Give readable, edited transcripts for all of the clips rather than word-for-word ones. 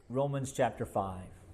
Romans chapter 5.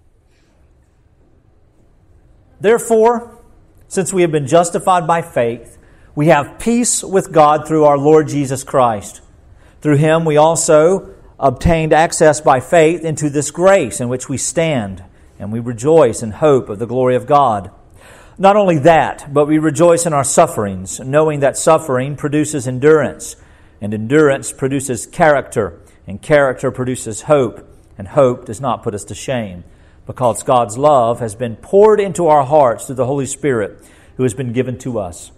Therefore, since we have been justified by faith, we have peace with God through our Lord Jesus Christ. Through Him we also obtained access by faith into this grace in which we stand, and we rejoice in hope of the glory of God. Not only that, but we rejoice in our sufferings, knowing that suffering produces endurance, and endurance produces character, and character produces hope, and hope does not put us to shame, because God's love has been poured into our hearts through the Holy Spirit, who has been given to us.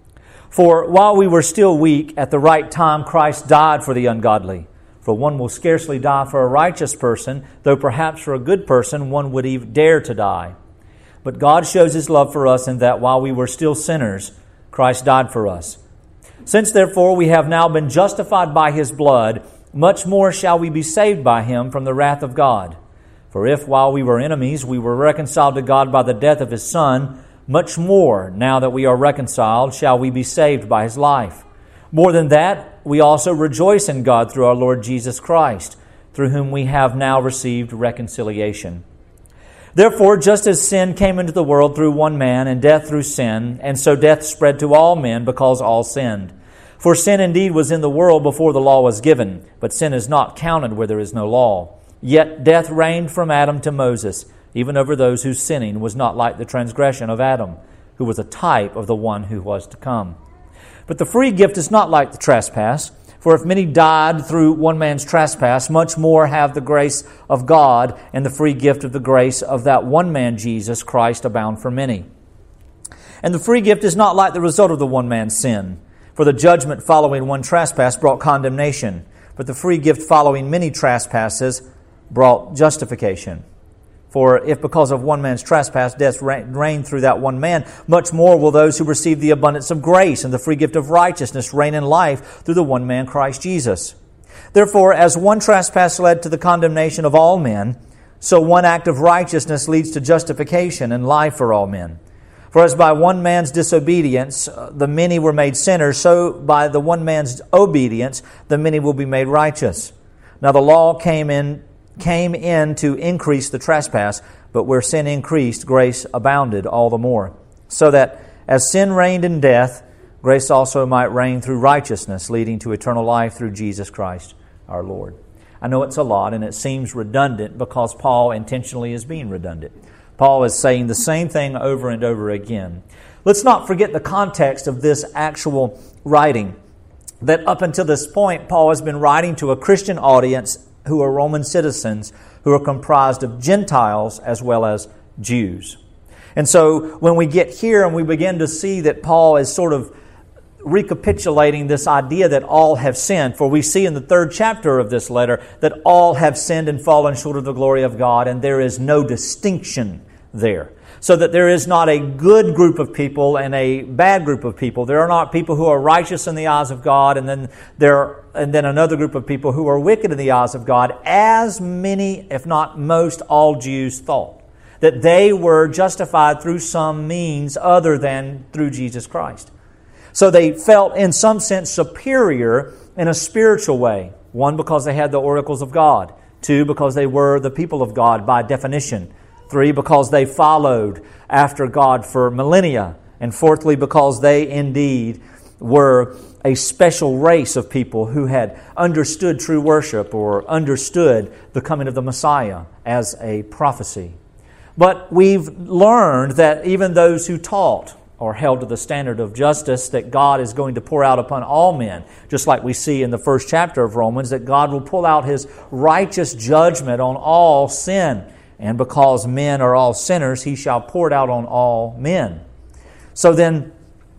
For while we were still weak, at the right time Christ died for the ungodly. For one will scarcely die for a righteous person, though perhaps for a good person one would even dare to die. But God shows His love for us in that while we were still sinners, Christ died for us. Since therefore we have now been justified by His blood, much more shall we be saved by Him from the wrath of God. For if while we were enemies we were reconciled to God by the death of His Son, much more, now that we are reconciled, shall we be saved by His life. More than that, we also rejoice in God through our Lord Jesus Christ, through whom we have now received reconciliation. Therefore, just as sin came into the world through one man, and death through sin, and so death spread to all men because all sinned. For sin indeed was in the world before the law was given, but sin is not counted where there is no law. Yet death reigned from Adam to Moses, even over those whose sinning was not like the transgression of Adam, who was a type of the one who was to come. But the free gift is not like the trespass, for if many died through one man's trespass, much more have the grace of God and the free gift of the grace of that one man, Jesus Christ, abound for many. And the free gift is not like the result of the one man's sin. For the judgment following one trespass brought condemnation, but the free gift following many trespasses brought justification. For if because of one man's trespass death reigned through that one man, much more will those who receive the abundance of grace and the free gift of righteousness reign in life through the one man, Christ Jesus. Therefore, as one trespass led to the condemnation of all men, so one act of righteousness leads to justification and life for all men. For as by one man's disobedience the many were made sinners, so by the one man's obedience the many will be made righteous. Now the law came in to increase the trespass, but where sin increased, grace abounded all the more. So that as sin reigned in death, grace also might reign through righteousness, leading to eternal life through Jesus Christ our Lord. I know it's a lot and it seems redundant because Paul intentionally is being redundant. Paul is saying the same thing over and over again. Let's not forget the context of this actual writing. That up until this point, Paul has been writing to a Christian audience who are Roman citizens, who are comprised of Gentiles as well as Jews. And so when we get here and we begin to see that Paul is sort of recapitulating this idea that all have sinned, for we see in the 3rd chapter of this letter that all have sinned and fallen short of the glory of God, and there is no distinction there. So that there is not a good group of people and a bad group of people. There are not people who are righteous in the eyes of God, and then another group of people who are wicked in the eyes of God, as many, if not most, all Jews thought. That they were justified through some means other than through Jesus Christ. So they felt in some sense superior in a spiritual way. 1, because they had the oracles of God. 2, because they were the people of God by definition. 3, because they followed after God for millennia. And 4thly, because they indeed were a special race of people who had understood true worship or understood the coming of the Messiah as a prophecy. But we've learned that even those who taught or held to the standard of justice that God is going to pour out upon all men, just like we see in the 1st chapter of Romans, that God will pull out His righteous judgment on all sin. And because men are all sinners, He shall pour it out on all men. So then,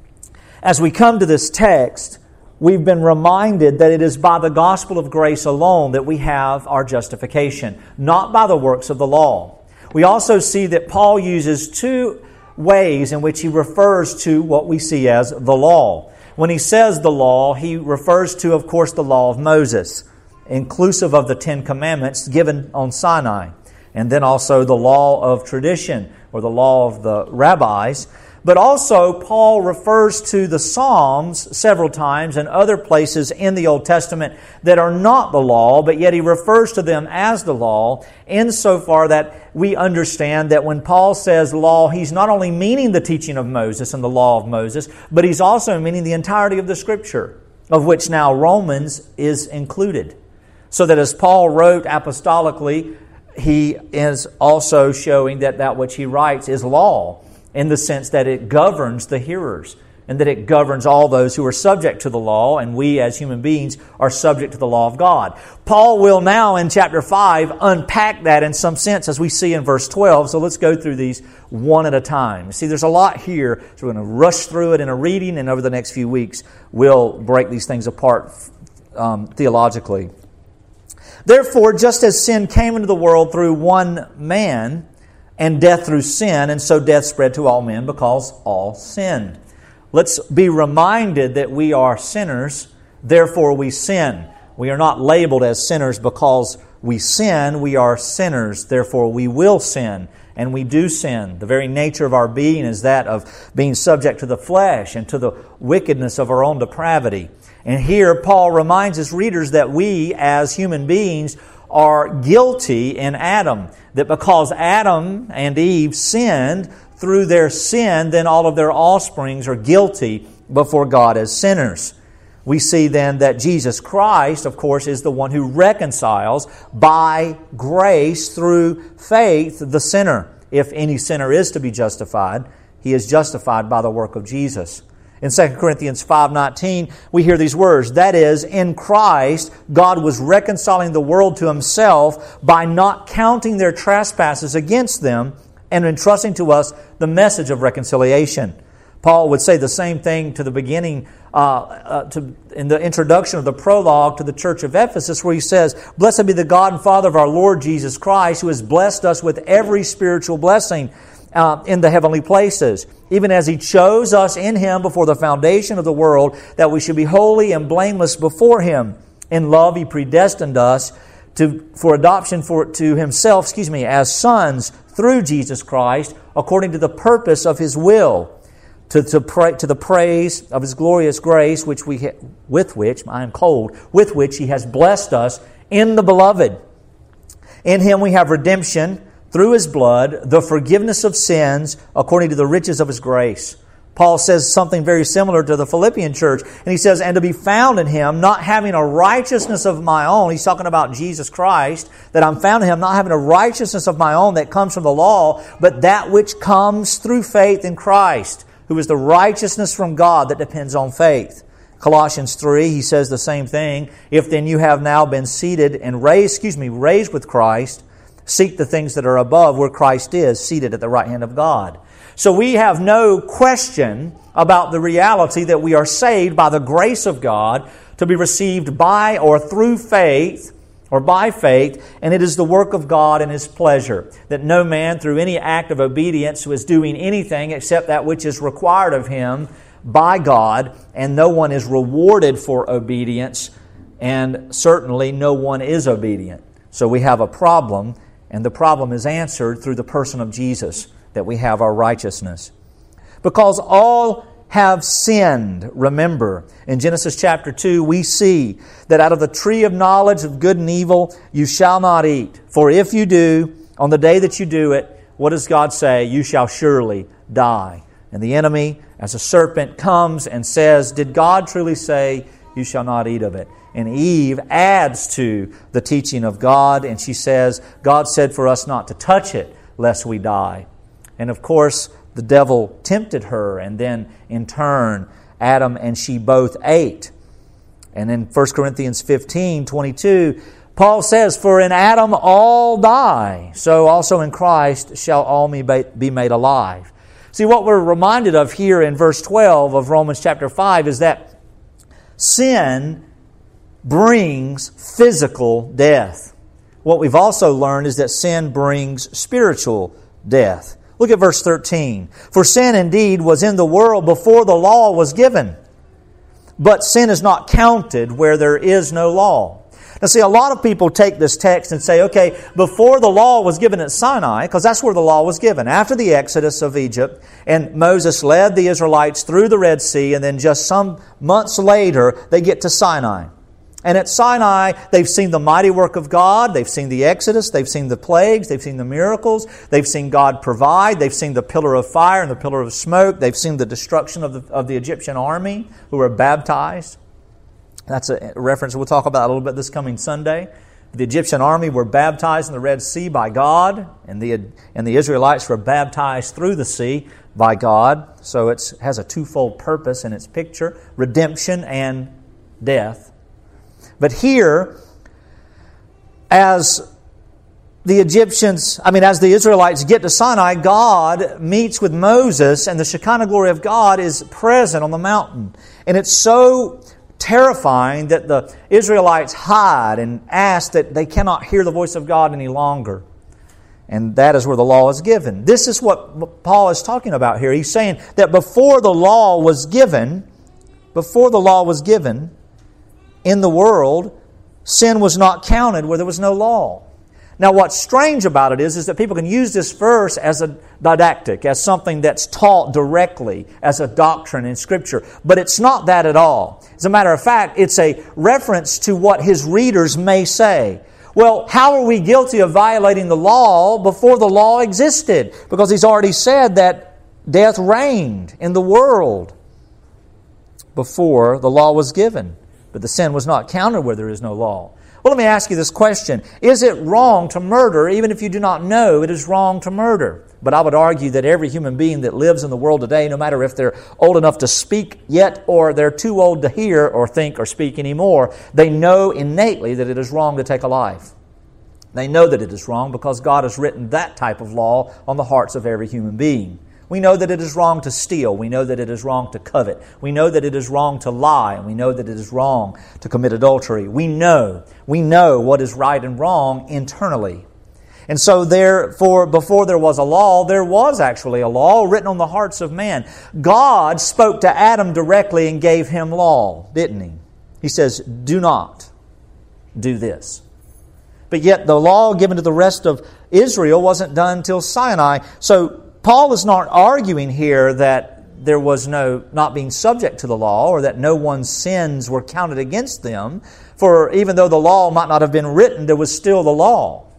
as we come to this text, we've been reminded that it is by the gospel of grace alone that we have our justification, not by the works of the law. We also see that Paul uses 2 ways in which he refers to what we see as the law. When he says the law, he refers to, of course, the law of Moses, inclusive of the 10 commandments given on Sinai, and then also the law of tradition, or the law of the rabbis. But also, Paul refers to the Psalms several times and other places in the Old Testament that are not the law, but yet he refers to them as the law, insofar that we understand that when Paul says law, he's not only meaning the teaching of Moses and the law of Moses, but he's also meaning the entirety of the Scripture, of which now Romans is included. So that as Paul wrote apostolically, he is also showing that that which he writes is law, in the sense that it governs the hearers, and that it governs all those who are subject to the law, and we as human beings are subject to the law of God. Paul will now in chapter 5 unpack that in some sense, as we see in verse 12. So let's go through these one at a time. See, there's a lot here, so we're going to rush through it in a reading, and over the next few weeks we'll break these things apart theologically. Therefore, just as sin came into the world through one man, and death through sin, and so death spread to all men because all sinned. Let's be reminded that we are sinners, therefore we sin. We are not labeled as sinners because we sin. We are sinners, therefore we will sin, and we do sin. The very nature of our being is that of being subject to the flesh and to the wickedness of our own depravity. And here Paul reminds his readers that we as human beings are guilty in Adam. That because Adam and Eve sinned, through their sin, then all of their offsprings are guilty before God as sinners. We see then that Jesus Christ, of course, is the one who reconciles by grace through faith the sinner. If any sinner is to be justified, he is justified by the work of Jesus. In 2 Corinthians 5:19, we hear these words, that is, in Christ, God was reconciling the world to Himself by not counting their trespasses against them and entrusting to us the message of reconciliation. Paul would say the same thing to the beginning, in the introduction of the prologue to the church of Ephesus, where he says, blessed be the God and Father of our Lord Jesus Christ, who has blessed us with every spiritual blessing in the heavenly places, even as He chose us in Him before the foundation of the world, that we should be holy and blameless before Him. In love He predestined us for adoption to Himself, as sons through Jesus Christ, according to the purpose of His will, to the praise of His glorious grace, with which He has blessed us in the Beloved. In Him we have redemption, through His blood, the forgiveness of sins according to the riches of His grace. Paul says something very similar to the Philippian church. And he says, and to be found in Him, not having a righteousness of my own. He's talking about Jesus Christ, that I'm found in Him, not having a righteousness of my own that comes from the law, but that which comes through faith in Christ, who is the righteousness from God that depends on faith. Colossians 3, he says the same thing. If then you have now been seated and raised with Christ, seek the things that are above where Christ is, seated at the right hand of God. So we have no question about the reality that we are saved by the grace of God to be received by or through faith or by faith, and it is the work of God and His pleasure, that no man through any act of obedience is doing anything except that which is required of him by God, and no one is rewarded for obedience, and certainly no one is obedient. So we have a problem, and the problem is answered through the person of Jesus, that we have our righteousness. Because all have sinned, remember, in Genesis chapter 2, we see that out of the tree of knowledge of good and evil you shall not eat. For if you do, on the day that you do it, what does God say? You shall surely die. And the enemy, as a serpent, comes and says, did God truly say, you shall not eat of it? And Eve adds to the teaching of God, and she says, God said for us not to touch it, lest we die. And of course, the devil tempted her, and then in turn, Adam and she both ate. And in 1 Corinthians 15:22, Paul says, for in Adam all die, so also in Christ shall all be made alive. See, what we're reminded of here in verse 12 of Romans chapter 5 is that sin brings physical death. What we've also learned is that sin brings spiritual death. Look at verse 13. For sin indeed was in the world before the law was given, but sin is not counted where there is no law. Now see, a lot of people take this text and say, okay, before the law was given at Sinai, because that's where the law was given, after the exodus of Egypt, and Moses led the Israelites through the Red Sea, and then just some months later, they get to Sinai. And at Sinai, they've seen the mighty work of God, they've seen the Exodus, they've seen the plagues, they've seen the miracles, they've seen God provide, they've seen the pillar of fire and the pillar of smoke, they've seen the destruction of the Egyptian army who were baptized. That's a reference we'll talk about a little bit this coming Sunday. The Egyptian army were baptized in the Red Sea by God, and the Israelites were baptized through the sea by God. So it has a twofold purpose in its picture, redemption and death. But here, as the Israelites get to Sinai, God meets with Moses, and the Shekinah glory of God is present on the mountain. And it's so terrifying that the Israelites hide and ask that they cannot hear the voice of God any longer. And that is where the law is given. This is what Paul is talking about here. He's saying that before the law was given in the world, sin was not counted where there was no law. Now what's strange about it is that people can use this verse as a didactic, as something that's taught directly, as a doctrine in Scripture. But it's not that at all. As a matter of fact, it's a reference to what his readers may say. Well, how are we guilty of violating the law before the law existed? Because he's already said that death reigned in the world before the law was given. But the sin was not counted where there is no law. Well, let me ask you this question. Is it wrong to murder even if you do not know it is wrong to murder? But I would argue that every human being that lives in the world today, no matter if they're old enough to speak yet or they're too old to hear or think or speak anymore, they know innately that it is wrong to take a life. They know that it is wrong because God has written that type of law on the hearts of every human being. We know that it is wrong to steal. We know that it is wrong to covet. We know that it is wrong to lie. And we know that it is wrong to commit adultery. We know what is right and wrong internally. And so therefore, before there was a law, there was actually a law written on the hearts of man. God spoke to Adam directly and gave him law, didn't He? He says, do not do this. But yet the law given to the rest of Israel wasn't done until Sinai. So Paul is not arguing here that there was not being subject to the law or that no one's sins were counted against them. For even though the law might not have been written, there was still the law.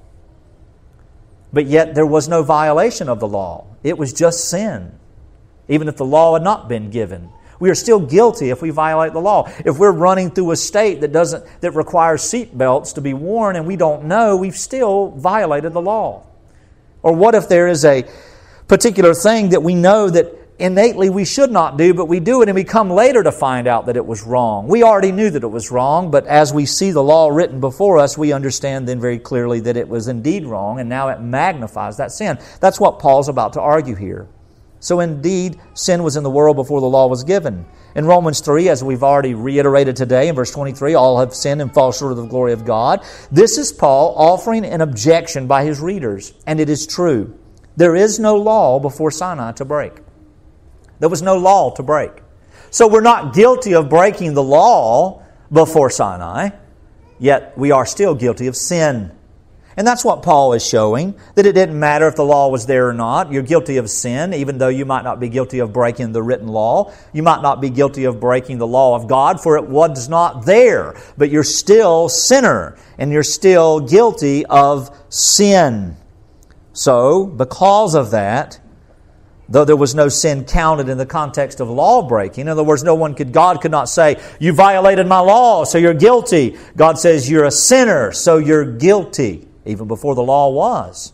But yet there was no violation of the law. It was just sin, even if the law had not been given. We are still guilty if we violate the law. If we're running through a state that requires seat belts to be worn and we don't know, we've still violated the law. Or what if there is a particular thing that we know that innately we should not do, but we do it and we come later to find out that it was wrong. We already knew that it was wrong, but as we see the law written before us, we understand then very clearly that it was indeed wrong, and now it magnifies that sin. That's what Paul's about to argue here. So indeed, sin was in the world before the law was given. In Romans 3, as we've already reiterated today, in verse 23, all have sinned and fall short of the glory of God. This is Paul offering an objection by his readers, and it is true. There is no law before Sinai to break. There was no law to break. So we're not guilty of breaking the law before Sinai, yet we are still guilty of sin. And that's what Paul is showing, that it didn't matter if the law was there or not. You're guilty of sin, even though you might not be guilty of breaking the written law. You might not be guilty of breaking the law of God, for it was not there. But you're still sinner, and you're still guilty of sin. So, because of that, though there was no sin counted in the context of law breaking, in other words, God could not say, you violated my law, so you're guilty. God says, you're a sinner, so you're guilty, even before the law was.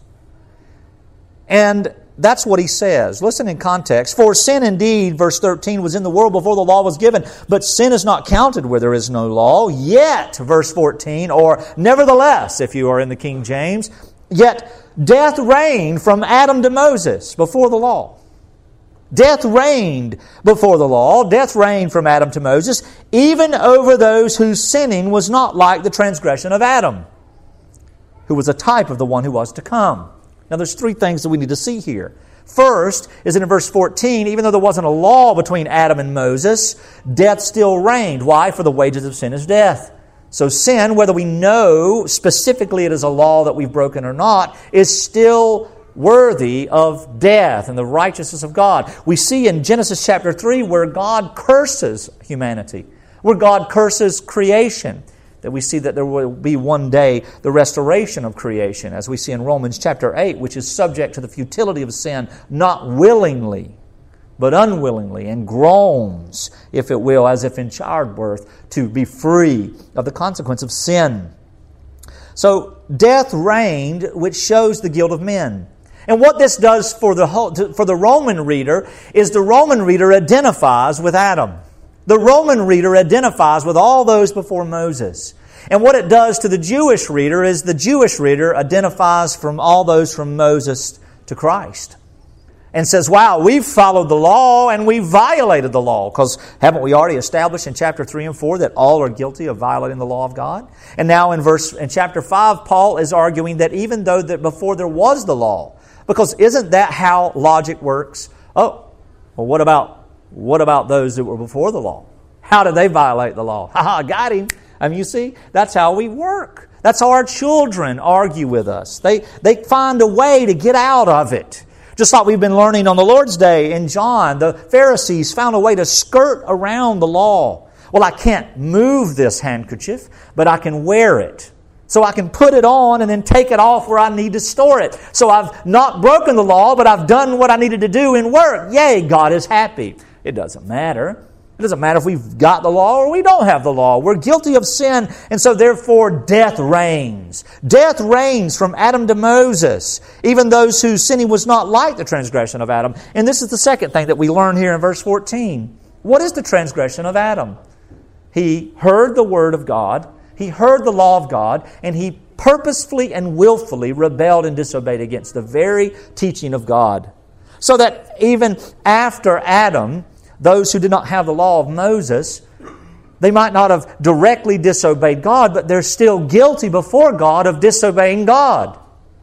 And that's what he says. Listen in context. For sin indeed, verse 13, was in the world before the law was given, but sin is not counted where there is no law. Yet, verse 14, or nevertheless, if you are in the King James, yet death reigned from Adam to Moses before the law. Death reigned before the law. Death reigned from Adam to Moses, even over those whose sinning was not like the transgression of Adam, who was a type of the one who was to come. Now there's three things that we need to see here. First is in verse 14, even though there wasn't a law between Adam and Moses, death still reigned. Why? For the wages of sin is death. So sin, whether we know specifically it is a law that we've broken or not, is still worthy of death and the righteousness of God. We see in Genesis chapter 3 where God curses humanity, where God curses creation, that we see that there will be one day the restoration of creation, as we see in Romans chapter 8, which is subject to the futility of sin, not willingly, but unwillingly, and groans, if it will, as if in childbirth, to be free of the consequence of sin. So death reigned, which shows the guilt of men. And what this does for the Roman reader is the Roman reader identifies with Adam. The Roman reader identifies with all those before Moses. And what it does to the Jewish reader is the Jewish reader identifies from all those from Moses to Christ. And says, wow, we've followed the law and we've violated the law. Because haven't we already established in chapter 3 and 4 that all are guilty of violating the law of God? And now in chapter 5, Paul is arguing that even though that before there was the law, because isn't that how logic works? Oh, well, what about those that were before the law? How did they violate the law? Ha, got him. You see, that's how we work. That's how our children argue with us. They find a way to get out of it. Just like we've been learning on the Lord's Day in John, the Pharisees found a way to skirt around the law. Well, I can't move this handkerchief, but I can wear it. So I can put it on and then take it off where I need to store it. So I've not broken the law, but I've done what I needed to do in work. Yay, God is happy. It doesn't matter. It doesn't matter if we've got the law or we don't have the law. We're guilty of sin, and so therefore death reigns. Death reigns from Adam to Moses, even those whose sinning was not like the transgression of Adam. And this is the second thing that we learn here in verse 14. What is the transgression of Adam? He heard the word of God, he heard the law of God, and he purposefully and willfully rebelled and disobeyed against the very teaching of God. So that even after Adam, those who did not have the law of Moses, they might not have directly disobeyed God, but they're still guilty before God of disobeying God.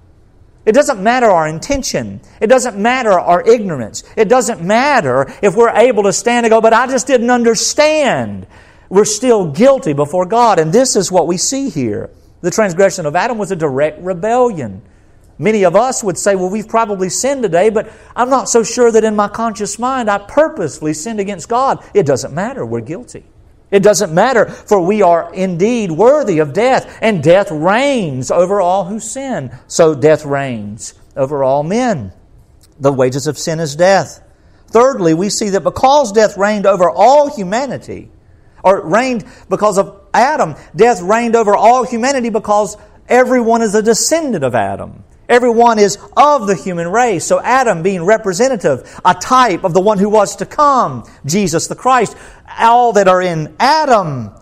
It doesn't matter our intention. It doesn't matter our ignorance. It doesn't matter if we're able to stand and go, but I just didn't understand. We're still guilty before God. And this is what we see here. The transgression of Adam was a direct rebellion. Many of us would say, well, we've probably sinned today, but I'm not so sure that in my conscious mind I purposely sinned against God. It doesn't matter. We're guilty. It doesn't matter, for we are indeed worthy of death, and death reigns over all who sin. So death reigns over all men. The wages of sin is death. Thirdly, we see that because death reigned over all humanity, or reigned because of Adam, death reigned over all humanity because everyone is a descendant of Adam. Everyone is of the human race. So Adam being representative, a type of the one who was to come, Jesus the Christ. All that are in Adam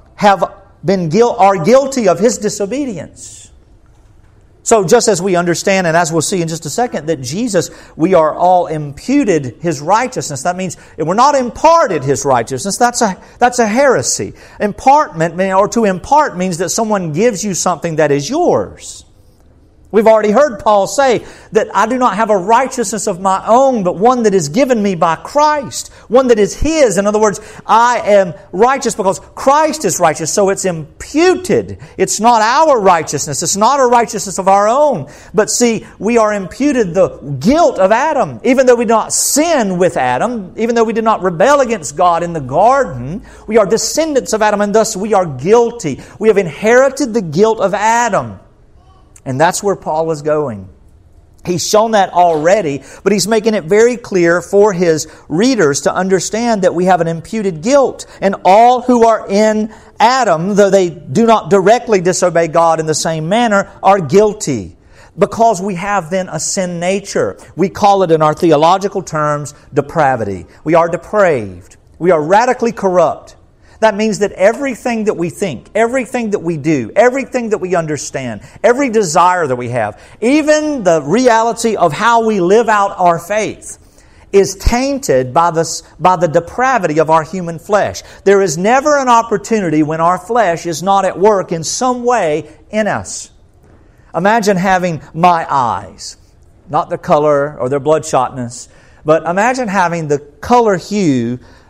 are guilty of his disobedience. So just as we understand, and as we'll see in just a second, that Jesus, we are all imputed his righteousness. That means we're not imparted his righteousness. That's a heresy. Impartment, or to impart, means that someone gives you something that is yours. We've already heard Paul say that I do not have a righteousness of my own, but one that is given me by Christ. One that is his. In other words, I am righteous because Christ is righteous. So it's imputed. It's not our righteousness. It's not a righteousness of our own. But see, we are imputed the guilt of Adam. Even though we did not sin with Adam, even though we did not rebel against God in the garden, we are descendants of Adam, and thus we are guilty. We have inherited the guilt of Adam. And that's where Paul is going. He's shown that already, but he's making it very clear for his readers to understand that we have an imputed guilt. And all who are in Adam, though they do not directly disobey God in the same manner, are guilty. Because we have then a sin nature. We call it in our theological terms depravity. We are depraved. We are radically corrupt. That means that everything that we think, everything that we do, everything that we understand, every desire that we have, even the reality of how we live out our faith is tainted by the depravity of our human flesh. There is never an opportunity when our flesh is not at work in some way in us. Imagine having my eyes, not their color or their bloodshotness, but imagine having the color hue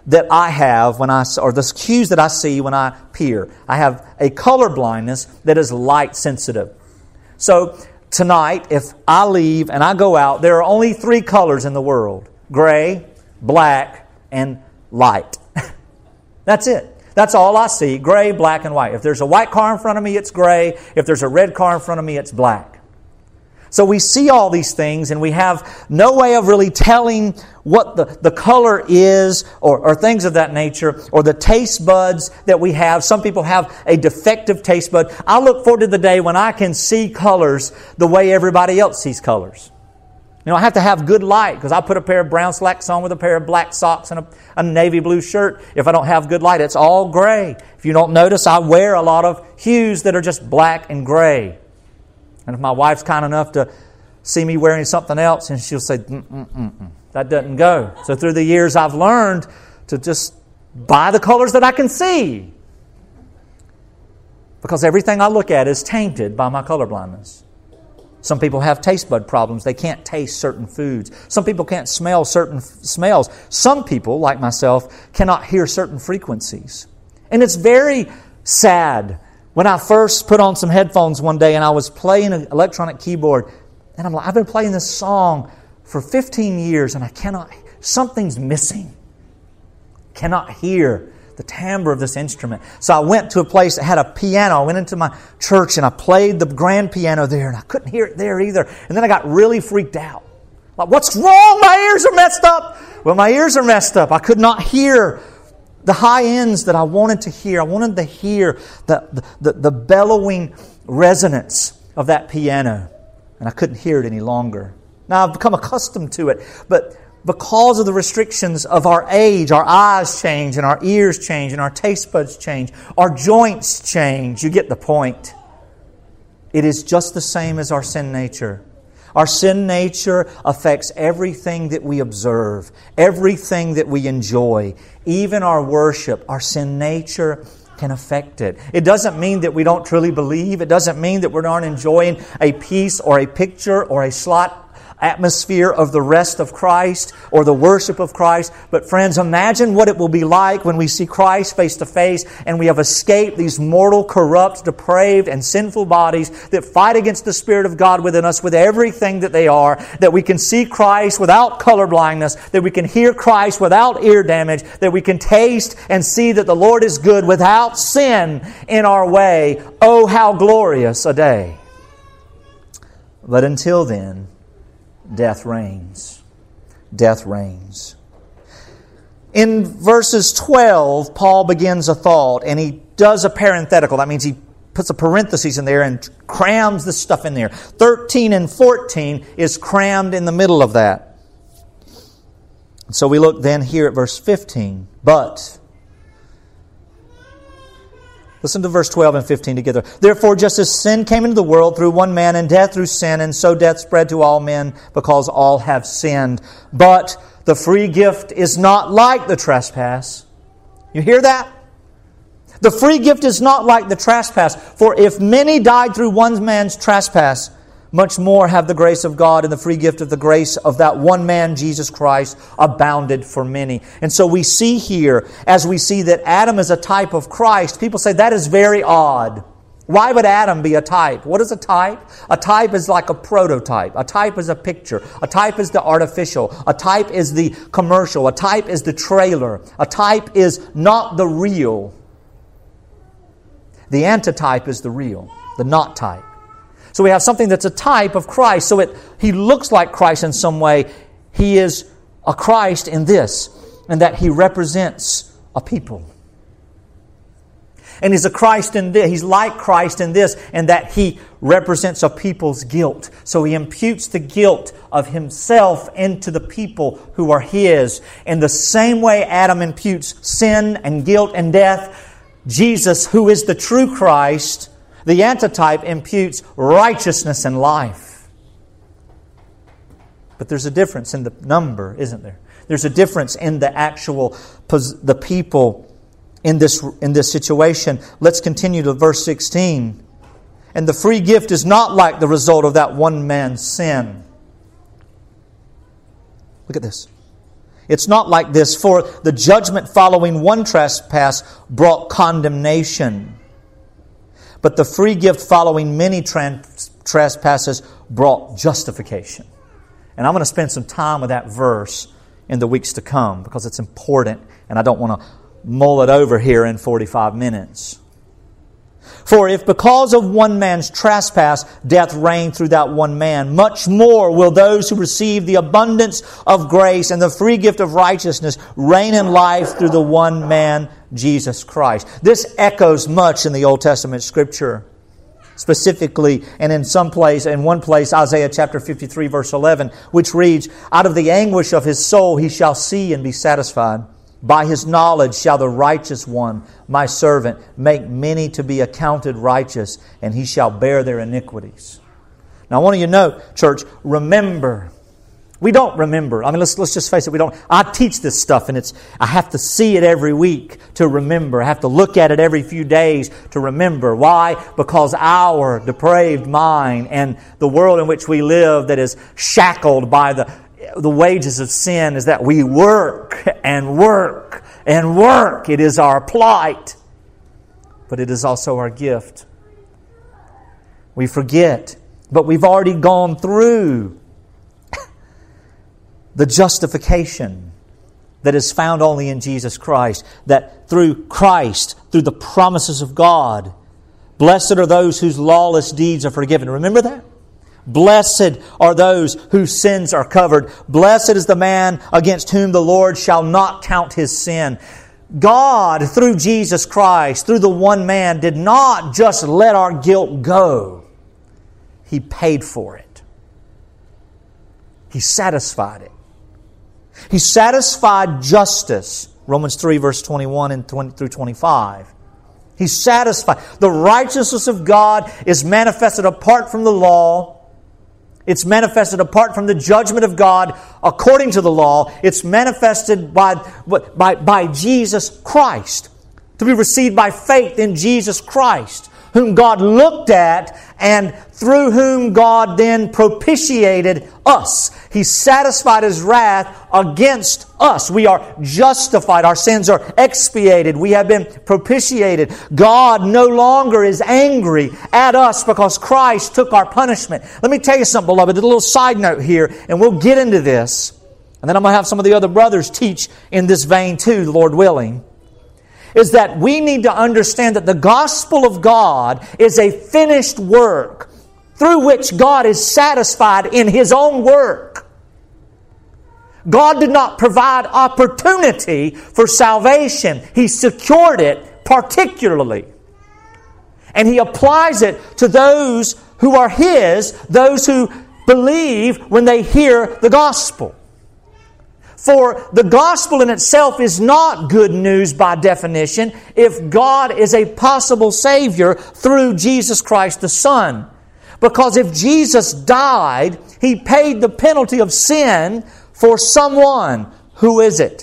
that I have or the cues that I see when I peer. I have a color blindness that is light sensitive. So tonight, if I leave and I go out, there are only 3 colors in the world: gray, black, and light. That's it. That's all I see: gray, black, and white. If there's a white car in front of me, it's gray. If there's a red car in front of me, it's black. So we see all these things, and we have no way of really telling what the color is or things of that nature, or the taste buds that we have. Some people have a defective taste bud. I look forward to the day when I can see colors the way everybody else sees colors. You know, I have to have good light, because I put a pair of brown slacks on with a pair of black socks and a navy blue shirt. If I don't have good light, it's all gray. If you don't notice, I wear a lot of hues that are just black and gray. And if my wife's kind enough to see me wearing something else, and she'll say, that doesn't go. So through the years, I've learned to just buy the colors that I can see, because everything I look at is tainted by my color blindness. Some people have taste bud problems. They can't taste certain foods. Some people can't smell certain smells. Some people, like myself, cannot hear certain frequencies. And it's very sad. When I first put on some headphones one day and I was playing an electronic keyboard, and I'm like, I've been playing this song for 15 years and something's missing. Cannot hear the timbre of this instrument. So I went to a place that had a piano. I went into my church and I played the grand piano there, and I couldn't hear it there either. And then I got really freaked out. Like, what's wrong? My ears are messed up. Well, my ears are messed up. I could not hear the high ends that I wanted to hear. I wanted to hear the bellowing resonance of that piano. And I couldn't hear it any longer. Now I've become accustomed to it. But because of the restrictions of our age, our eyes change and our ears change and our taste buds change. Our joints change. You get the point. It is just the same as our sin nature. Our sin nature affects everything that we observe, everything that we enjoy, even our worship. Our sin nature can affect it. It doesn't mean that we don't truly believe. It doesn't mean that we aren't enjoying a piece or a picture or a slight atmosphere of the rest of Christ or the worship of Christ. But friends, imagine what it will be like when we see Christ face to face and we have escaped these mortal, corrupt, depraved, and sinful bodies that fight against the Spirit of God within us with everything that they are, that we can see Christ without color blindness, that we can hear Christ without ear damage, that we can taste and see that the Lord is good without sin in our way. Oh, how glorious a day. But until then, death reigns. Death reigns. In verses 12, Paul begins a thought, and he does a parenthetical. That means he puts a parenthesis in there and crams the stuff in there. 13 and 14 is crammed in the middle of that. So we look then here at verse 15. But, listen to verse 12 and 15 together. Therefore, just as sin came into the world through one man, and death through sin, and so death spread to all men because all have sinned. But the free gift is not like the trespass. You hear that? The free gift is not like the trespass. For if many died through one man's trespass, much more have the grace of God and the free gift of the grace of that one man, Jesus Christ, abounded for many. And so we see here, as we see that Adam is a type of Christ, people say that is very odd. Why would Adam be a type? What is a type? A type is like a prototype. A type is a picture. A type is the artificial. A type is the commercial. A type is the trailer. A type is not the real. The antitype is the real, the not type. So we have something that's a type of Christ. So he looks like Christ in some way. He is a Christ in this, and that He represents a people. And He's a Christ in this. He's like Christ in this, and that He represents a people's guilt. So He imputes the guilt of Himself into the people who are His. In the same way Adam imputes sin and guilt and death, Jesus, who is the true Christ, the antitype, imputes righteousness and life. But there's a difference in the number, isn't there? There's a difference in the people in this situation. Let's continue to verse 16. And the free gift is not like the result of that one man's sin. Look at this. It's not like this. For the judgment following one trespass brought condemnation, but the free gift following many trespasses brought justification. And I'm going to spend some time with that verse in the weeks to come because it's important and I don't want to mull it over here in 45 minutes. For if because of one man's trespass death reigned through that one man, much more will those who receive the abundance of grace and the free gift of righteousness reign in life through the one man, Jesus Christ. This echoes much in the Old Testament Scripture. Specifically, and in one place, Isaiah chapter 53, verse 11, which reads, "Out of the anguish of his soul he shall see and be satisfied. By his knowledge shall the righteous one, my servant, make many to be accounted righteous, and he shall bear their iniquities." Now I want you to know, church, remember. We don't remember. I mean, let's just face it. We don't. I teach this stuff, and I have to see it every week to remember. I have to look at it every few days to remember. Why? Because our depraved mind and the world in which we live that is shackled by the wages of sin is that we work and work and work. It is our plight, but it is also our gift. We forget, but we've already gone through the justification that is found only in Jesus Christ, that through Christ, through the promises of God, blessed are those whose lawless deeds are forgiven. Remember that? Blessed are those whose sins are covered. Blessed is the man against whom the Lord shall not count his sin. God, through Jesus Christ, through the one man, did not just let our guilt go. He paid for it. He satisfied it. He satisfied justice. Romans 3, verse 21 and 20 through 25. He's satisfied. The righteousness of God is manifested apart from the law. It's manifested apart from the judgment of God according to the law. It's manifested by Jesus Christ, to be received by faith in Jesus Christ, whom God looked at and through whom God then propitiated us. He satisfied His wrath against us. We are justified. Our sins are expiated. We have been propitiated. God no longer is angry at us because Christ took our punishment. Let me tell you something, beloved. A little side note here, and we'll get into this. And then I'm going to have some of the other brothers teach in this vein too, Lord willing. Is that we need to understand that the gospel of God is a finished work through which God is satisfied in His own work. God did not provide opportunity for salvation. He secured it particularly. And He applies it to those who are His, those who believe when they hear the gospel. For the gospel in itself is not good news by definition if God is a possible Savior through Jesus Christ the Son. Because if Jesus died, He paid the penalty of sin for someone. Who is it?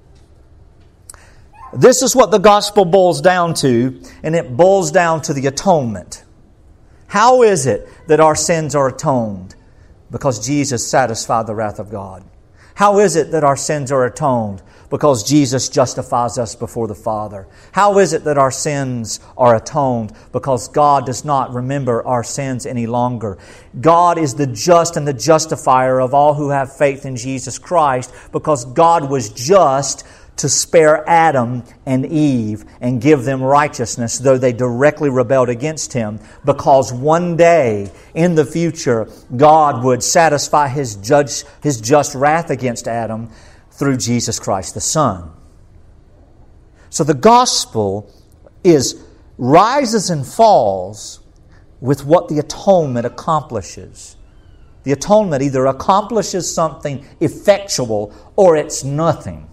This is what the gospel boils down to, and it boils down to the atonement. How is it that our sins are atoned? Because Jesus satisfied the wrath of God. How is it that our sins are atoned? Because Jesus justifies us before the Father. How is it that our sins are atoned? Because God does not remember our sins any longer. God is the just and the justifier of all who have faith in Jesus Christ, because God was just to spare Adam and Eve and give them righteousness, though they directly rebelled against Him, because one day in the future God would satisfy His just wrath against Adam through Jesus Christ the Son. So the gospel rises and falls with what the atonement accomplishes. The atonement either accomplishes something effectual or it's nothing.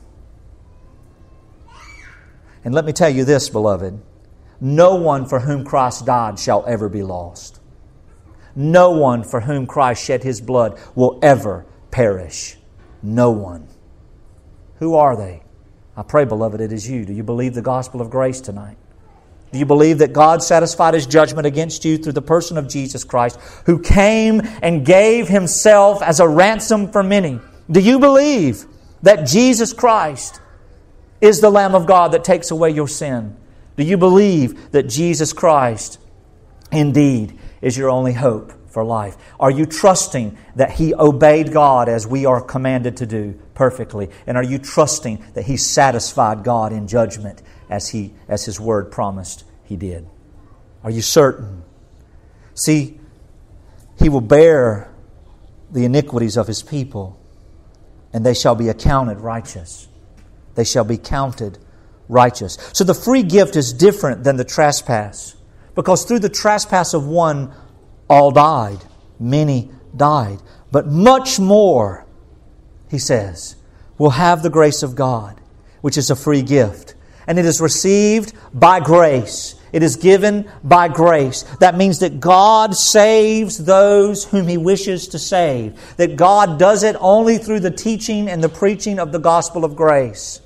And let me tell you this, beloved. No one for whom Christ died shall ever be lost. No one for whom Christ shed His blood will ever perish. No one. Who are they? I pray, beloved, it is you. Do you believe the gospel of grace tonight? Do you believe that God satisfied His judgment against you through the person of Jesus Christ, who came and gave Himself as a ransom for many? Do you believe that Jesus Christ is the Lamb of God that takes away your sin? Do you believe that Jesus Christ indeed is your only hope for life? Are you trusting that He obeyed God as we are commanded to do perfectly? And are you trusting that He satisfied God in judgment as His Word promised He did? Are you certain? See, He will bear the iniquities of His people, and they shall be accounted righteous. They shall be counted righteous. So the free gift is different than the trespass, because through the trespass of one, all died. Many died. But much more, He says, will have the grace of God, which is a free gift. And it is received by grace. It is given by grace. That means that God saves those whom He wishes to save. That God does it only through the teaching and the preaching of the gospel of grace.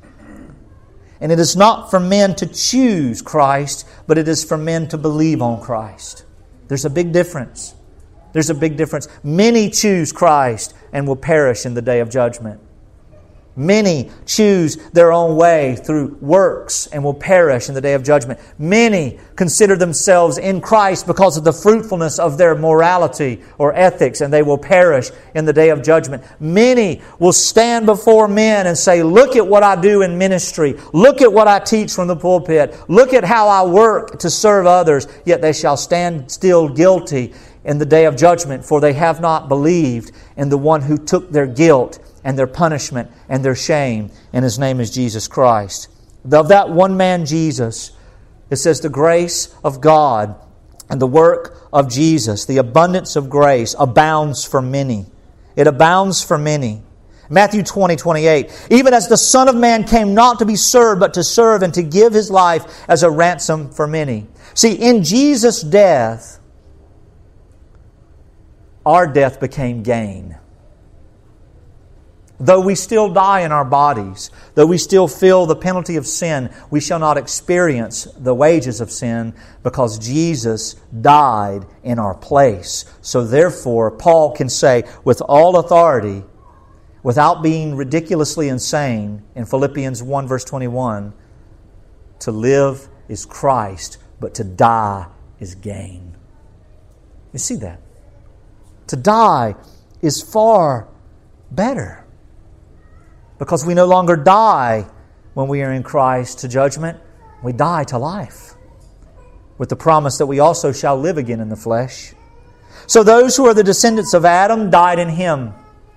And it is not for men to choose Christ, but it is for men to believe on Christ. There's a big difference. There's a big difference. Many choose Christ and will perish in the day of judgment. Many choose their own way through works and will perish in the day of judgment. Many consider themselves in Christ because of the fruitfulness of their morality or ethics, and they will perish in the day of judgment. Many will stand before men and say, look at what I do in ministry. Look at what I teach from the pulpit. Look at how I work to serve others. Yet they shall stand still guilty in the day of judgment, for they have not believed in the one who took their guilt and their punishment and their shame, and His name is Jesus Christ. Of that one man, Jesus, it says the grace of God and the work of Jesus, the abundance of grace, abounds for many. It abounds for many. Matthew 20:28, even as the Son of Man came not to be served, but to serve and to give His life as a ransom for many. See, in Jesus' death, our death became gain. Though we still die in our bodies, though we still feel the penalty of sin, we shall not experience the wages of sin because Jesus died in our place. So therefore, Paul can say with all authority, without being ridiculously insane, in Philippians 1 verse 21, to live is Christ, but to die is gain. You see that? To die is far better. Because we no longer die when we are in Christ to judgment. We die to life, with the promise that we also shall live again in the flesh. So those who are the descendants of Adam died in Him,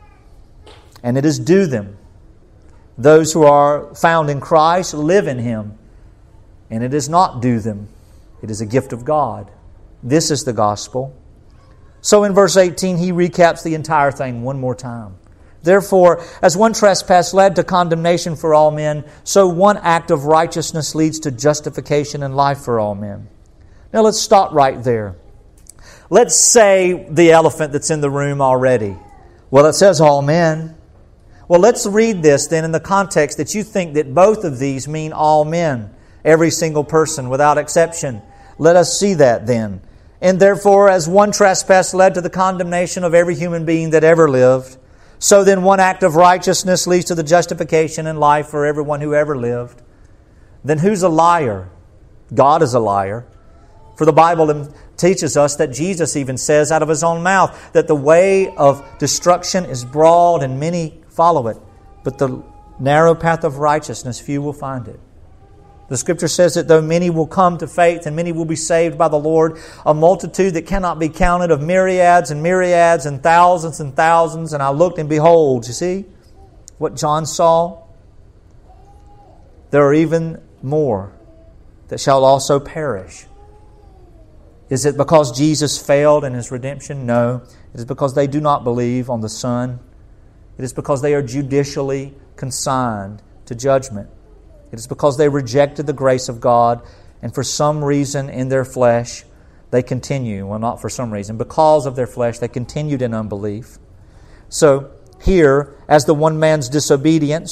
and it is due them. Those who are found in Christ live in Him, and it is not due them. It is a gift of God. This is the gospel. So in verse 18, he recaps the entire thing one more time. Therefore, as one trespass led to condemnation for all men, so one act of righteousness leads to justification and life for all men. Now let's stop right there. Let's say the elephant that's in the room already. Well, it says all men. Well, let's read this then in the context that you think that both of these mean all men, every single person without exception. Let us see that then. And therefore, as one trespass led to the condemnation of every human being that ever lived, so then one act of righteousness leads to the justification and life for everyone who ever lived. Then who's a liar? God is a liar. For the Bible teaches us that Jesus even says out of His own mouth that the way of destruction is broad and many follow it, but the narrow path of righteousness, few will find it. The Scripture says that though many will come to faith and many will be saved by the Lord, a multitude that cannot be counted of myriads and myriads and thousands, and I looked and behold, you see what John saw? There are even more that shall also perish. Is it because Jesus failed in His redemption? No. It is because they do not believe on the Son. It is because they are judicially consigned to judgment. It is because they rejected the grace of God, and for some reason in their flesh they continue. Well, not for some reason. Because of their flesh they continued in unbelief. So here, as the one man's disobedience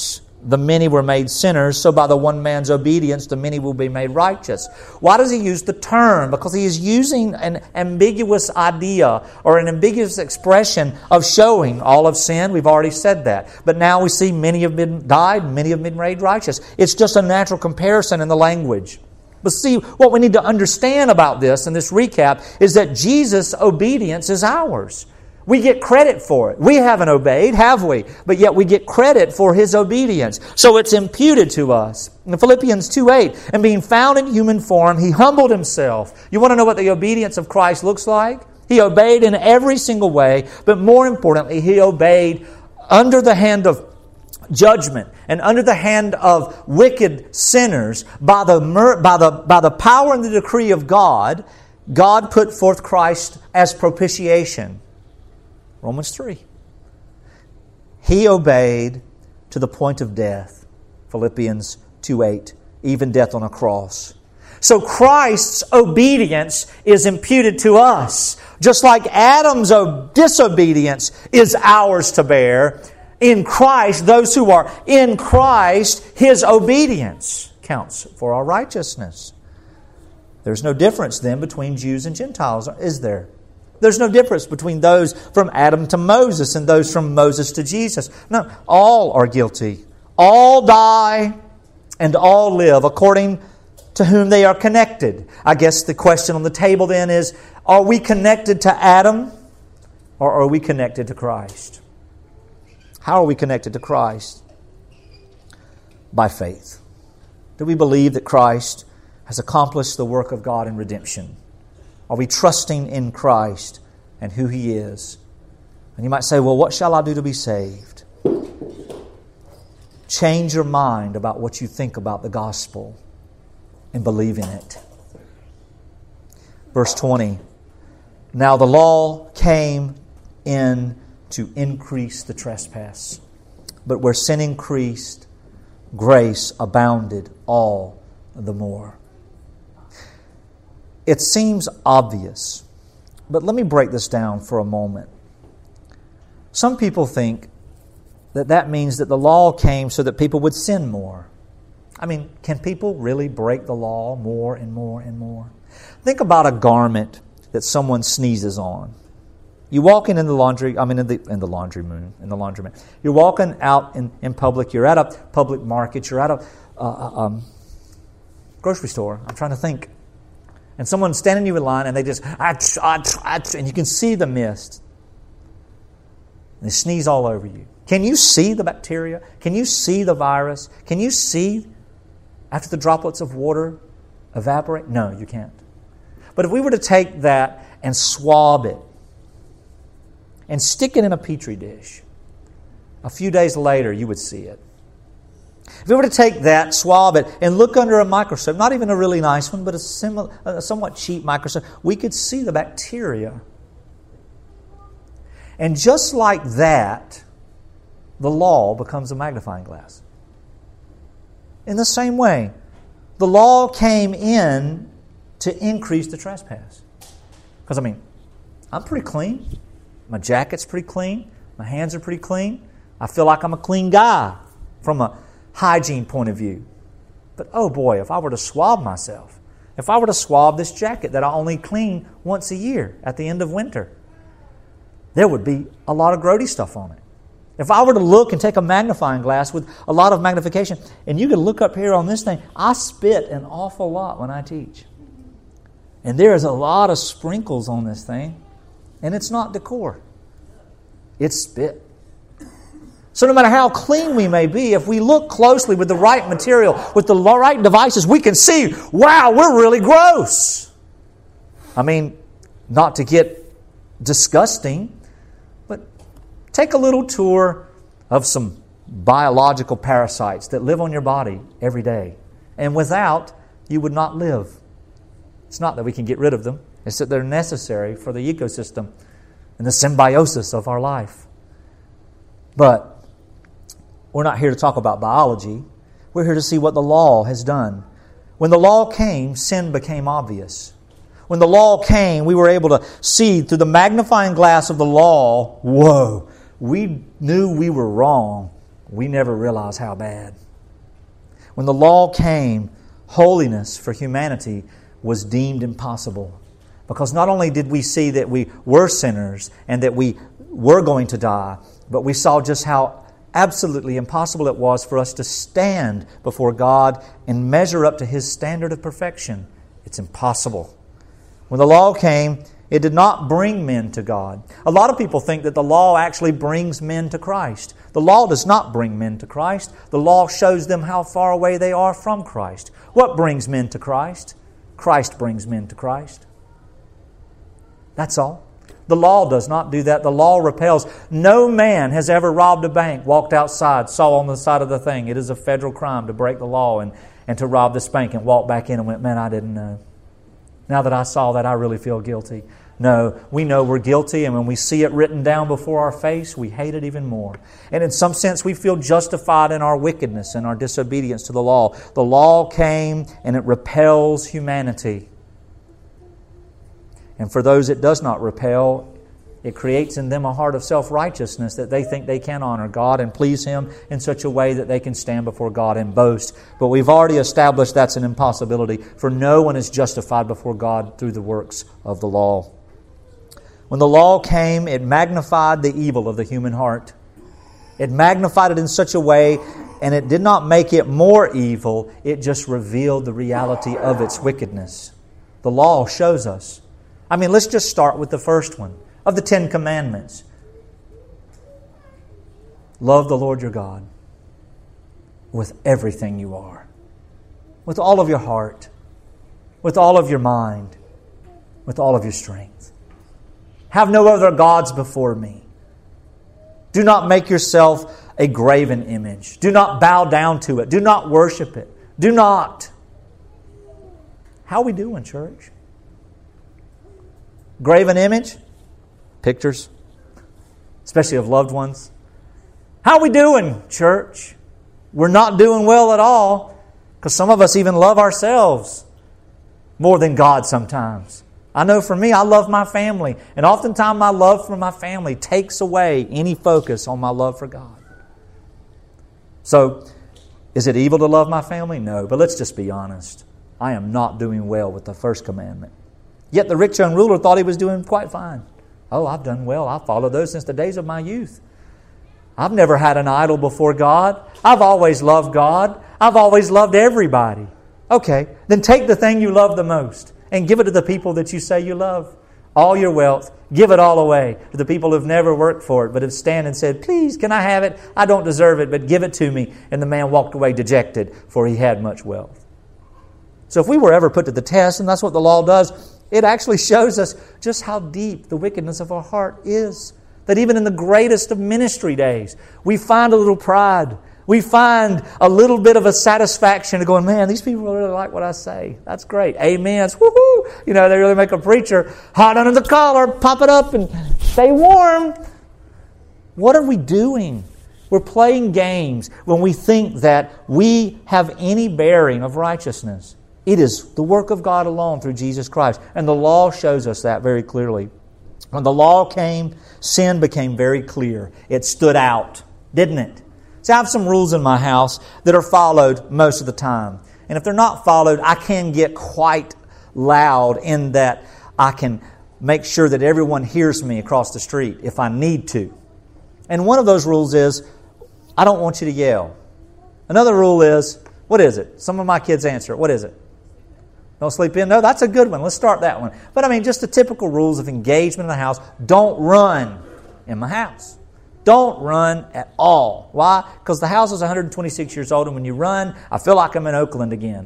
the many were made sinners, so by the one man's obedience the many will be made righteous. Why does he use the term? Because he is using an ambiguous idea or an ambiguous expression of showing all have sinned. We've already said that. But now we see many have been died, many have been made righteous. It's just a natural comparison in the language. But see, what we need to understand about this in this recap is that Jesus' obedience is ours. We get credit for it. We haven't obeyed, have we? But yet we get credit for His obedience. So it's imputed to us. In Philippians 2:8, and being found in human form, He humbled Himself. You want to know what the obedience of Christ looks like? He obeyed in every single way, but more importantly, He obeyed under the hand of judgment and under the hand of wicked sinners. By the power and the decree of God, God put forth Christ as propitiation. Romans 3. He obeyed to the point of death. Philippians 2:8. Even death on a cross. So Christ's obedience is imputed to us. Just like Adam's disobedience is ours to bear, in Christ, those who are in Christ, His obedience counts for our righteousness. There's no difference then between Jews and Gentiles, is there? There's no difference between those from Adam to Moses and those from Moses to Jesus. No, all are guilty. All die and all live according to whom they are connected. I guess the question on the table then is, are we connected to Adam or are we connected to Christ? How are we connected to Christ? By faith. Do we believe that Christ has accomplished the work of God in redemption? Are we trusting in Christ and who He is? And you might say, well, what shall I do to be saved? Change your mind about what you think about the gospel and believe in it. Verse 20. Now the law came in to increase the trespass. But where sin increased, grace abounded all the more. It seems obvious, but let me break this down for a moment. Some people think that means that the law came so that people would sin more. I mean, can people really break the law more and more and more? Think about a garment that someone sneezes on. You walk in the laundromat. You're walking out in public. You're at a public market. You're at a grocery store. I'm trying to think. And someone's standing you in line and they just, and you can see the mist. And they sneeze all over you. Can you see the bacteria? Can you see the virus? Can you see after the droplets of water evaporate? No, you can't. But if we were to take that and swab it and stick it in a petri dish, a few days later you would see it. If we were to take that, swab it, and look under a microscope, not even a really nice one, but a somewhat cheap microscope, we could see the bacteria. And just like that, the law becomes a magnifying glass. In the same way, the law came in to increase the trespass. Because, I'm pretty clean. My jacket's pretty clean. My hands are pretty clean. I feel like I'm a clean guy from a hygiene point of view. But oh boy, if I were to swab myself, if I were to swab this jacket that I only clean once a year at the end of winter, there would be a lot of grody stuff on it. If I were to look and take a magnifying glass with a lot of magnification, and you could look up here on this thing, I spit an awful lot when I teach. And there's a lot of sprinkles on this thing, and it's not decor. It's spit. So no matter how clean we may be, if we look closely with the right material, with the right devices, we can see, wow, we're really gross. Not to get disgusting, but take a little tour of some biological parasites that live on your body every day. And without, you would not live. It's not that we can get rid of them. It's that they're necessary for the ecosystem and the symbiosis of our life. But we're not here to talk about biology. We're here to see what the law has done. When the law came, sin became obvious. When the law came, we were able to see through the magnifying glass of the law, whoa, we knew we were wrong we never realize how bad. When the law came, holiness for humanity was deemed impossible. Because not only did we see that we were sinners and that we were going to die, but we saw just how absolutely impossible it was for us to stand before God and measure up to His standard of perfection. It's impossible. When the law came, it did not bring men to God. A lot of people think that the law actually brings men to Christ. The law does not bring men to Christ. The law shows them how far away they are from Christ. What brings men to Christ? Christ brings men to Christ. That's all. The law does not do that. The law repels. No man has ever robbed a bank, walked outside, saw on the side of the thing, it is a federal crime to break the law and to rob this bank, and walk back in and went, man, I didn't know. Now that I saw that, I really feel guilty. No, we know we're guilty, and when we see it written down before our face, we hate it even more. And in some sense, we feel justified in our wickedness and our disobedience to the law. The law came, and it repels humanity. And for those it does not repel, it creates in them a heart of self-righteousness that they think they can honor God and please Him in such a way that they can stand before God and boast. But we've already established that's an impossibility, for no one is justified before God through the works of the law. When the law came, it magnified the evil of the human heart. It magnified it in such a way, and it did not make it more evil, it just revealed the reality of its wickedness. The law shows us. I mean, let's just start with the first one of the 10 Commandments. Love the Lord your God with everything you are, with all of your heart, with all of your mind, with all of your strength. Have no other gods before me. Do not make yourself a graven image. Do not bow down to it. Do not worship it. Do not. How are we doing, church? Graven image? Pictures, especially of loved ones. How are we doing, church? We're not doing well at all, because some of us even love ourselves more than God sometimes. I know for me, I love my family, and oftentimes my love for my family takes away any focus on my love for God. So, is it evil to love my family? No, but let's just be honest. I am not doing well with the first commandment. Yet the rich young ruler thought he was doing quite fine. Oh, I've done well. I've followed those since the days of my youth. I've never had an idol before God. I've always loved God. I've always loved everybody. Okay, then take the thing you love the most and give it to the people that you say you love. All your wealth, give it all away to the people who've never worked for it, but have stand and said, please, can I have it? I don't deserve it, but give it to me. And the man walked away dejected, for he had much wealth. So if we were ever put to the test, and that's what the law does, it actually shows us just how deep the wickedness of our heart is. That even in the greatest of ministry days, we find a little pride. We find a little bit of a satisfaction of going, man, these people really like what I say. That's great. Amens. Woohoo! You know, they really make a preacher hot under the collar, pop it up and stay warm. What are we doing? We're playing games when we think that we have any bearing of righteousness. It is the work of God alone through Jesus Christ. And the law shows us that very clearly. When the law came, sin became very clear. It stood out, didn't it? So I have some rules in my house that are followed most of the time. And if they're not followed, I can get quite loud in that I can make sure that everyone hears me across the street if I need to. And one of those rules is, I don't want you to yell. Another rule is, what is it? Some of my kids answer, what is it? Don't sleep in? No, that's a good one. Let's start that one. But I mean, just the typical rules of engagement in the house. Don't run in my house. Don't run at all. Why? Because the house is 126 years old, and when you run, I feel like I'm in Oakland again.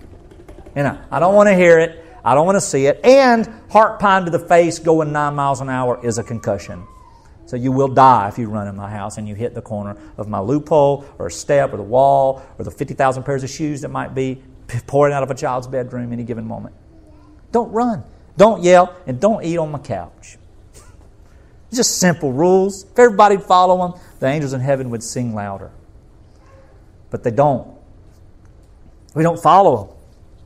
You know, I don't want to hear it. I don't want to see it. And heart pine to the face going 9 miles an hour is a concussion. So you will die if you run in my house and you hit the corner of my loophole or a step or the wall or the 50,000 pairs of shoes that might be pouring out of a child's bedroom any given moment. Don't run. Don't yell. And don't eat on my couch. Just simple rules. If everybody'd follow them, the angels in heaven would sing louder. But they don't. We don't follow them.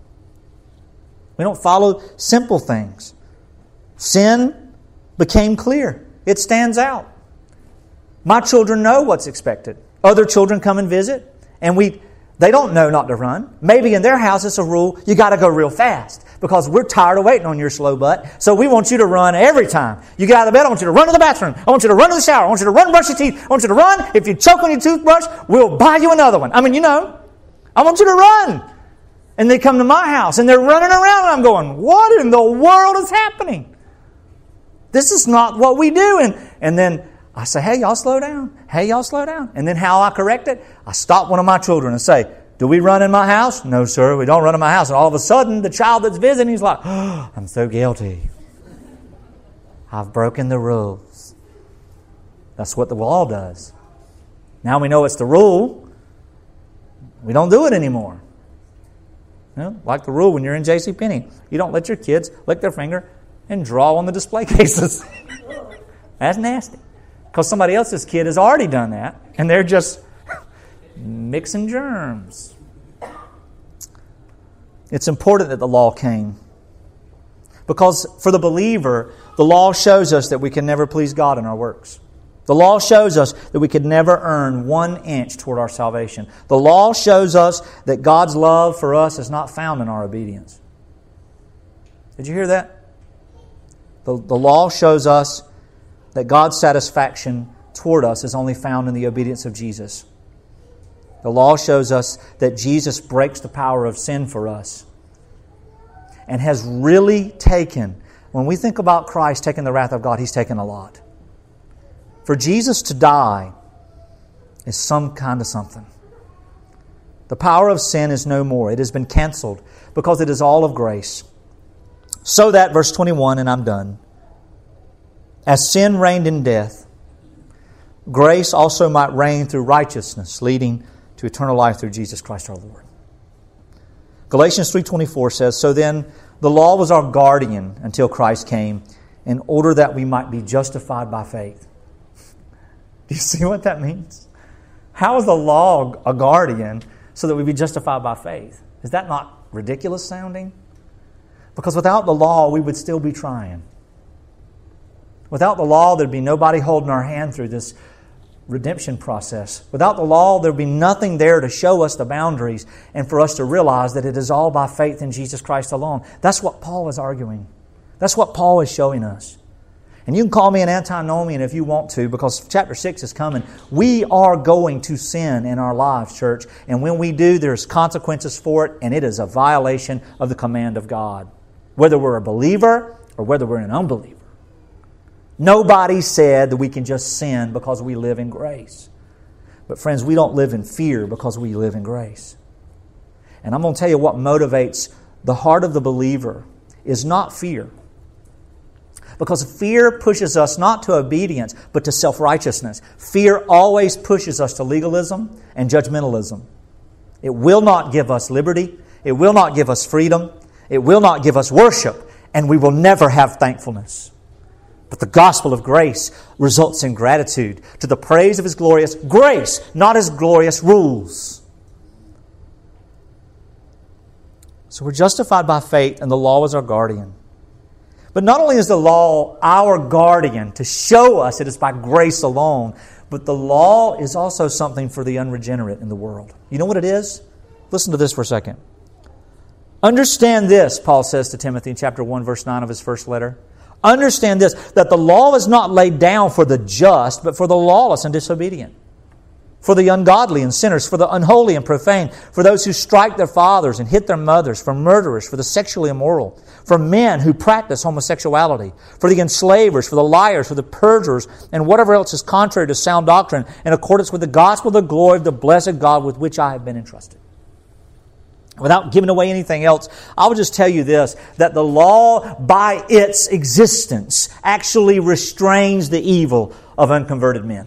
We don't follow simple things. Sin became clear. It stands out. My children know what's expected. Other children come and visit, and they don't know not to run. Maybe in their house it's a rule, you got to go real fast because we're tired of waiting on your slow butt. So we want you to run every time. You get out of bed, I want you to run to the bathroom. I want you to run to the shower. I want you to run and brush your teeth. I want you to run. If you choke on your toothbrush, we'll buy you another one. I want you to run. And they come to my house and they're running around and I'm going, what in the world is happening? This is not what we do. And then I say, hey, y'all slow down. Hey, y'all slow down. And then how I correct it? I stop one of my children and say, do we run in my house? No, sir, we don't run in my house. And all of a sudden, the child that's visiting, he's like, oh, I'm so guilty. I've broken the rules. That's what the law does. Now we know it's the rule. We don't do it anymore. Like the rule when you're in JCPenney. You don't let your kids lick their finger and draw on the display cases. That's nasty. Because somebody else's kid has already done that, and they're just mixing germs. It's important that the law came. Because for the believer, the law shows us that we can never please God in our works. The law shows us that we could never earn 1 inch toward our salvation. The law shows us that God's love for us is not found in our obedience. Did you hear that? The law shows us that God's satisfaction toward us is only found in the obedience of Jesus. The law shows us that Jesus breaks the power of sin for us and has really taken, when we think about Christ taking the wrath of God, He's taken a lot. For Jesus to die is some kind of something. The power of sin is no more. It has been canceled because it is all of grace. So that, verse 21, and I'm done, as sin reigned in death, grace also might reign through righteousness, leading to eternal life through Jesus Christ our Lord. Galatians 3:24 says, so then the law was our guardian until Christ came, in order that we might be justified by faith. Do you see what that means? How is the law a guardian so that we be justified by faith? Is that not ridiculous sounding? Because without the law, we would still be trying. Without the law, there'd be nobody holding our hand through this redemption process. Without the law, there'd be nothing there to show us the boundaries and for us to realize that it is all by faith in Jesus Christ alone. That's what Paul is arguing. That's what Paul is showing us. And you can call me an antinomian if you want to, because chapter 6 is coming. We are going to sin in our lives, church. And when we do, there's consequences for it, and it is a violation of the command of God. Whether we're a believer or whether we're an unbeliever. Nobody said that we can just sin because we live in grace. But friends, we don't live in fear because we live in grace. And I'm going to tell you what motivates the heart of the believer is not fear. Because fear pushes us not to obedience, but to self-righteousness. Fear always pushes us to legalism and judgmentalism. It will not give us liberty. It will not give us freedom. It will not give us worship. And we will never have thankfulness. But the gospel of grace results in gratitude to the praise of His glorious grace, not His glorious rules. So we're justified by faith, and the law is our guardian. But not only is the law our guardian to show us it is by grace alone, but the law is also something for the unregenerate in the world. You know what it is? Listen to this for a second. Understand this, Paul says to Timothy in chapter 1, verse 9 of his first letter. Understand this, that the law is not laid down for the just, but for the lawless and disobedient. For the ungodly and sinners, for the unholy and profane, for those who strike their fathers and hit their mothers, for murderers, for the sexually immoral, for men who practice homosexuality, for the enslavers, for the liars, for the perjurers, and whatever else is contrary to sound doctrine, in accordance with the gospel of the glory of the blessed God with which I have been entrusted. Without giving away anything else, I will just tell you this, that the law by its existence actually restrains the evil of unconverted men.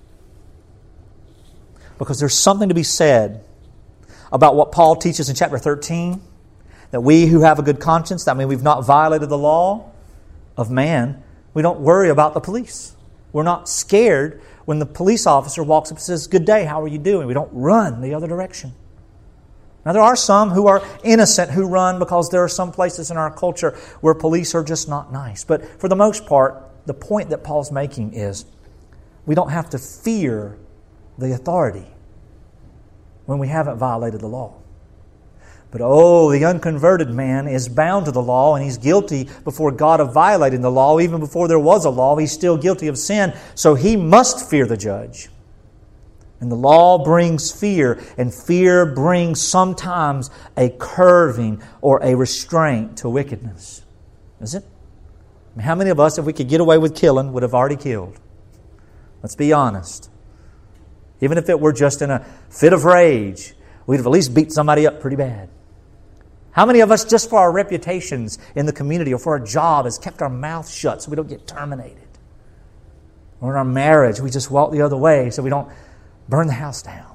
Because there's something to be said about what Paul teaches in chapter 13, that we who have a good conscience, that means we've not violated the law of man, we don't worry about the police. We're not scared when the police officer walks up and says, "Good day, how are you doing?" We don't run the other direction. Now, there are some who are innocent who run because there are some places in our culture where police are just not nice. But for the most part, the point that Paul's making is we don't have to fear the authority when we haven't violated the law. But the unconverted man is bound to the law, and he's guilty before God of violating the law. Even before there was a law, he's still guilty of sin, so he must fear the judge. And the law brings fear, and fear brings sometimes a curving or a restraint to wickedness. Is it? I mean, how many of us, if we could get away with killing, would have already killed? Let's be honest. Even if it were just in a fit of rage, we'd have at least beat somebody up pretty bad. How many of us, just for our reputations in the community or for our job, has kept our mouth shut so we don't get terminated? Or in our marriage, we just walk the other way so we don't burn the house down.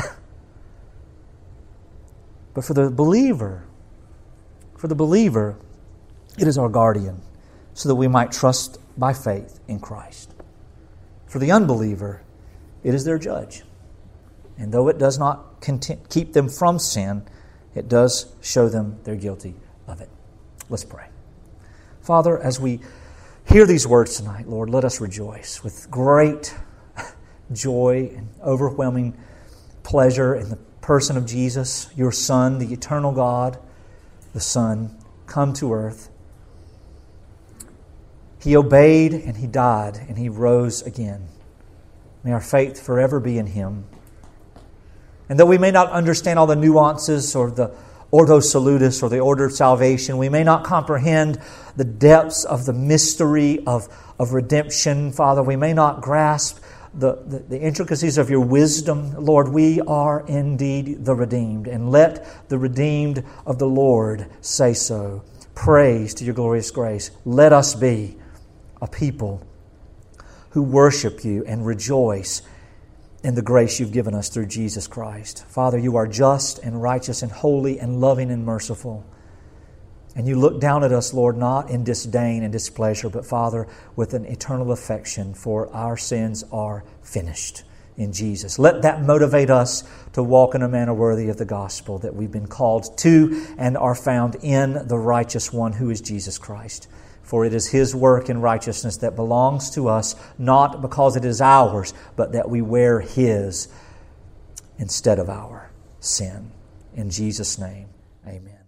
But for the believer, it is our guardian, so that we might trust by faith in Christ. For the unbeliever, it is their judge. And though it does not keep them from sin, it does show them they're guilty of it. Let's pray. Father, as we hear these words tonight, Lord, let us rejoice with great joy and overwhelming pleasure in the person of Jesus, your Son, the eternal God, the Son, come to earth. He obeyed and He died and He rose again. May our faith forever be in Him. And though we may not understand all the nuances or the Ordo Salutis or the order of salvation, we may not comprehend the depths of the mystery of redemption, Father. We may not grasp the intricacies of your wisdom. Lord, we are indeed the redeemed. And let the redeemed of the Lord say so. Praise to your glorious grace. Let us be a people who worship you and rejoice in the grace you've given us through Jesus Christ. Father, you are just and righteous and holy and loving and merciful. And you look down at us, Lord, not in disdain and displeasure, but Father, with an eternal affection, for our sins are finished in Jesus. Let that motivate us to walk in a manner worthy of the gospel that we've been called to and are found in the righteous one who is Jesus Christ. For it is His work in righteousness that belongs to us, not because it is ours, but that we wear His instead of our sin. In Jesus' name, amen.